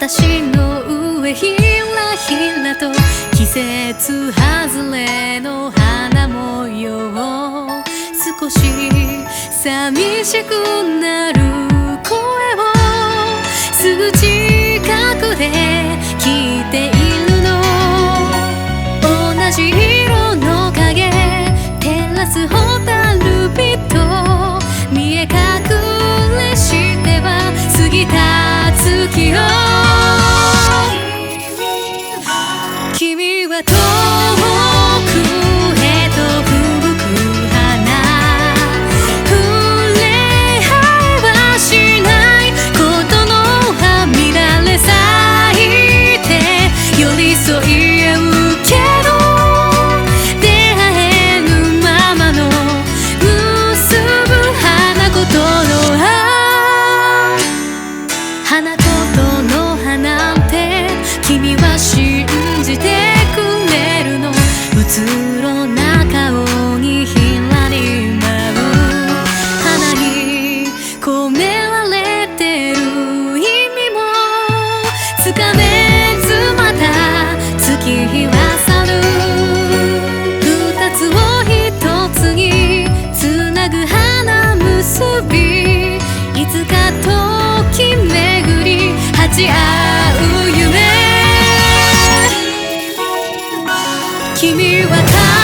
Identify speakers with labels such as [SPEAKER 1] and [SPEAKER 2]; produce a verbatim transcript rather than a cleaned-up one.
[SPEAKER 1] 私の上ひらひらと季節外れの花模様、少し寂しくなる声をすぐ近くで聞いているの。同じ色の影照らすホタルビと見え隠れしては過ぎた月を、君は遠くへと吹く花、触れ合いはしないことのは見られ咲いて寄り添い合うけど出会えぬままの結ぶ花言の花言の葉なんて君は信じてくれるの。うつろな顔にひらり舞う花に込められてる意味もつかめずまた月日は去る。二つを一つにつなぐ花結び、いつか時巡り鉢合う夢、君は